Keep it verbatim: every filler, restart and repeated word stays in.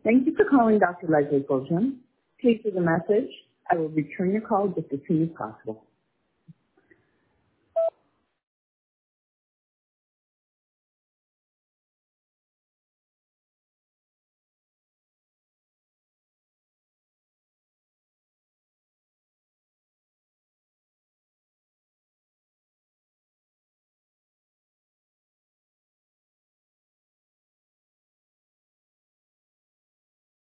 Thank you for calling Doctor Leslie Fulgham. Please leave a message. I will return your call just as soon as possible.